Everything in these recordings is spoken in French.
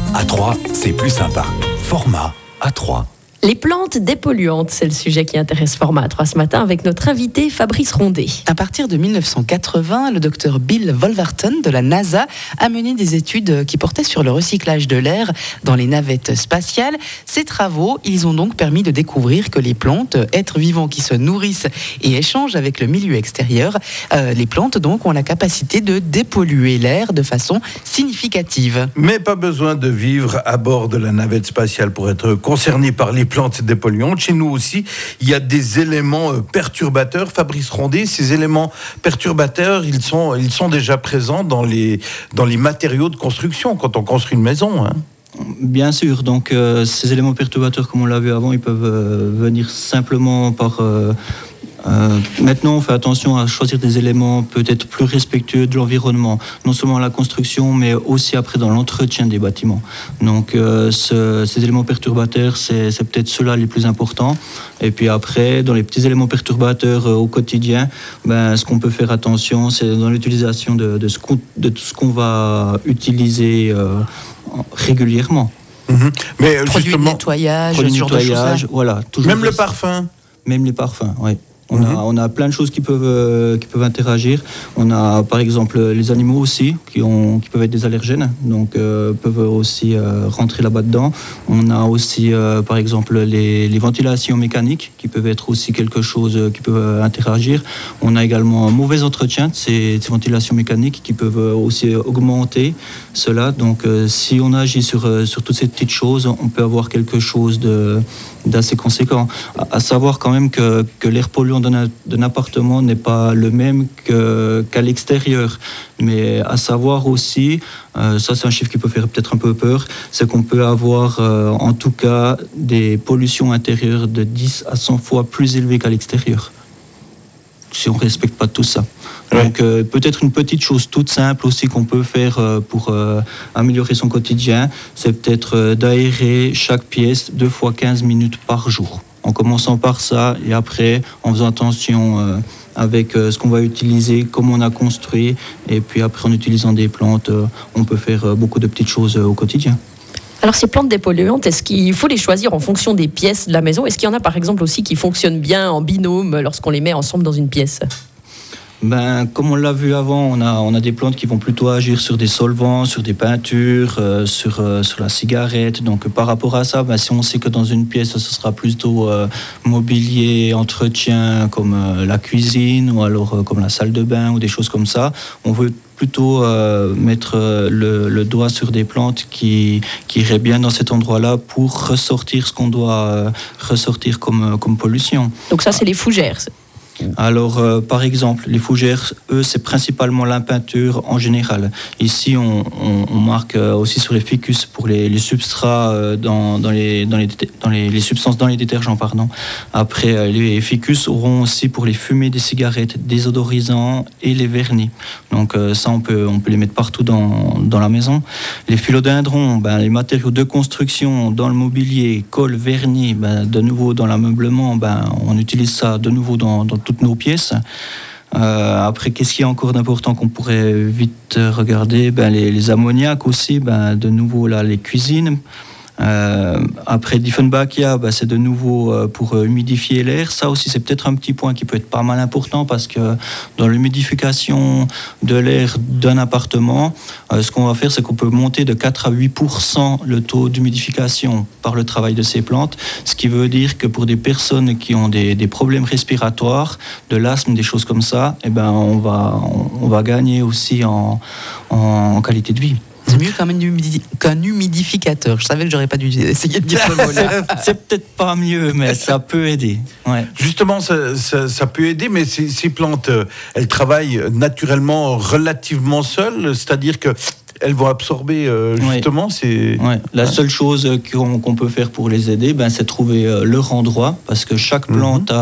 À 3, c'est plus sympa. Format A3. Les plantes dépolluantes, c'est le sujet qui intéresse Format 3 ce matin avec notre invité Fabrice Rondet. À partir de 1980, le docteur Bill Wolverton de la NASA a mené des études qui portaient sur le recyclage de l'air dans les navettes spatiales. Ces travaux, ils ont donc permis de découvrir que les plantes, êtres vivants qui se nourrissent et échangent avec le milieu extérieur, les plantes donc ont la capacité de dépolluer l'air de façon significative. Mais pas besoin de vivre à bord de la navette spatiale pour être concerné par les plantes dépolluantes. Chez nous aussi, il y a des éléments perturbateurs. Fabrice Rondet, ces éléments perturbateurs, ils sont déjà présents dans les matériaux de construction quand on construit une maison. Bien sûr, donc ces éléments perturbateurs, comme on l'a vu avant, ils peuvent venir simplement par... Maintenant, on fait attention à choisir des éléments peut-être plus respectueux de l'environnement, non seulement à la construction, mais aussi après dans l'entretien des bâtiments. Donc, ces éléments perturbateurs, c'est peut-être ceux-là les plus importants. Et puis après, dans les petits éléments perturbateurs au quotidien, ce qu'on peut faire attention, c'est dans l'utilisation de tout ce qu'on va utiliser régulièrement. Mais Produits justement, de nettoyage, ce genre de choses-là. Voilà. Même le parfum. Même les parfums, oui. On a plein de choses qui peuvent interagir. On a par exemple les animaux aussi qui peuvent être des allergènes, donc peuvent aussi rentrer là-bas dedans. On a aussi par exemple les ventilations mécaniques qui peuvent être aussi quelque chose qui peuvent interagir. On a également un mauvais entretien de ces ventilations mécaniques qui peuvent aussi augmenter cela. Donc si on agit sur toutes ces petites choses, on peut avoir quelque chose d'assez conséquent. À savoir quand même que l'air polluant d'un appartement n'est pas le même qu'à l'extérieur. Mais à savoir aussi, ça c'est un chiffre qui peut faire peut-être un peu peur, c'est qu'on peut avoir en tout cas des pollutions intérieures de 10 à 100 fois plus élevées qu'à l'extérieur, si on ne respecte pas tout ça. Donc peut-être une petite chose toute simple aussi qu'on peut faire pour améliorer son quotidien, c'est peut-être d'aérer chaque pièce 2 fois 15 minutes par jour. En commençant par ça et après en faisant attention avec ce qu'on va utiliser, comment on a construit, et puis après en utilisant des plantes, on peut faire beaucoup de petites choses au quotidien. Alors ces plantes dépolluantes, est-ce qu'il faut les choisir en fonction des pièces de la maison ? Est-ce qu'il y en a par exemple aussi qui fonctionnent bien en binôme lorsqu'on les met ensemble dans une pièce ? Comme on l'a vu avant, on a des plantes qui vont plutôt agir sur des solvants, sur des peintures, sur la cigarette. Donc par rapport à ça, si on sait que dans une pièce, ce sera plutôt mobilier, entretien, comme la cuisine ou alors comme la salle de bain ou des choses comme ça, on veut plutôt mettre le doigt sur des plantes qui iraient bien dans cet endroit-là pour ressortir ce qu'on doit ressortir comme pollution. Donc ça, c'est les fougères. Alors, par exemple, les fougères, eux, c'est principalement la peinture en général. Ici, on marque aussi sur les ficus pour les substrats dans les substances dans les détergents, pardon. Après, les ficus auront aussi pour les fumées des cigarettes, désodorisants et les vernis. Donc ça, on peut les mettre partout dans la maison. Les philodendrons, les matériaux de construction dans le mobilier, colle, vernis, de nouveau dans l'ameublement, on utilise ça de nouveau dans toutes nos pièces. Après, qu'est-ce qu'il y a encore d'important qu'on pourrait vite regarder ? Les ammoniaques aussi, de nouveau là, les cuisines. Après Dieffenbachia, c'est de nouveau pour humidifier l'air. Ça aussi, c'est peut-être un petit point qui peut être pas mal important parce que dans l'humidification de l'air d'un appartement, ce qu'on va faire, c'est qu'on peut monter de 4 à 8% le taux d'humidification par le travail de ces plantes. Ce qui veut dire que pour des personnes qui ont des problèmes respiratoires, de l'asthme, des choses comme ça, on va gagner aussi en qualité de vie. C'est mieux qu'un humidificateur. Je savais que j'aurais pas dû essayer de dire ce mot-là. C'est peut-être pas mieux, mais ça peut aider. Ouais. Justement, ça peut aider, mais ces plantes, elles travaillent naturellement relativement seules, c'est-à-dire que elles vont absorber justement ces... La seule chose qu'on peut faire pour les aider, c'est trouver leur endroit, parce que chaque plante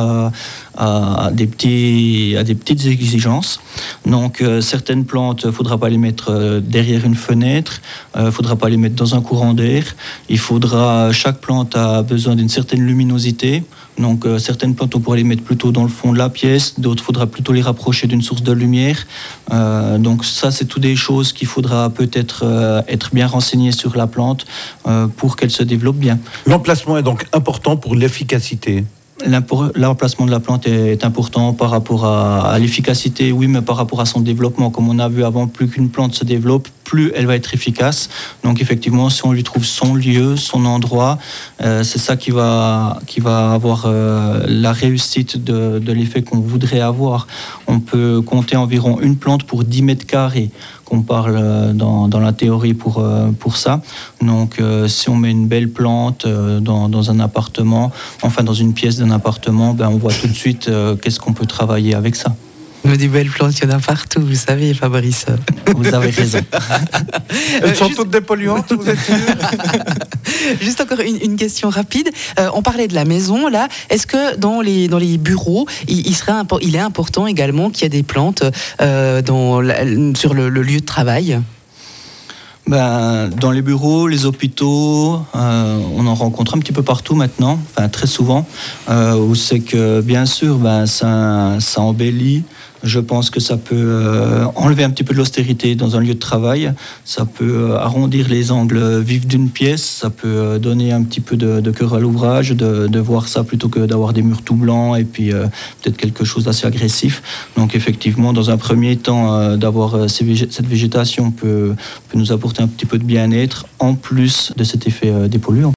a des petites exigences. Donc certaines plantes, il ne faudra pas les mettre derrière une fenêtre, il ne faudra pas les mettre dans un courant d'air. Chaque plante a besoin d'une certaine luminosité. Donc certaines plantes, on pourrait les mettre plutôt dans le fond de la pièce, d'autres, il faudra plutôt les rapprocher d'une source de lumière. Donc ça, c'est toutes des choses qu'il faudra peut-être être bien renseigné sur la plante pour qu'elle se développe bien. L'emplacement est donc important pour l'efficacité. L'emplacement de la plante est important par rapport à l'efficacité, oui, mais par rapport à son développement. Comme on a vu avant, plus qu'une plante se développe, plus elle va être efficace. Donc effectivement, si on lui trouve son lieu, son endroit, c'est ça qui va avoir la réussite de l'effet qu'on voudrait avoir. On peut compter environ une plante pour 10 mètres carrés. Qu'on parle dans la théorie pour ça. Donc, si on met une belle plante dans un appartement, enfin dans une pièce d'un appartement, on voit tout de suite qu'est-ce qu'on peut travailler avec ça. Mais des belles plantes, il y en a partout, vous savez, Fabrice. Vous avez raison. Elles sont toutes dépolluantes, vous êtes sûr? Juste encore une question rapide. On parlait de la maison, là. Est-ce que dans les bureaux, il est important également qu'il y ait des plantes sur le lieu de travail ? Dans les bureaux, les hôpitaux, on en rencontre un petit peu partout maintenant, enfin très souvent, où c'est que bien sûr, ça embellit. Je pense que ça peut enlever un petit peu de l'austérité dans un lieu de travail. Ça peut arrondir les angles vifs d'une pièce. Ça peut donner un petit peu de cœur à l'ouvrage, de voir ça plutôt que d'avoir des murs tout blancs et puis peut-être quelque chose d'assez agressif. Donc effectivement, dans un premier temps, d'avoir cette végétation peut nous apporter un petit peu de bien-être en plus de cet effet dépolluant.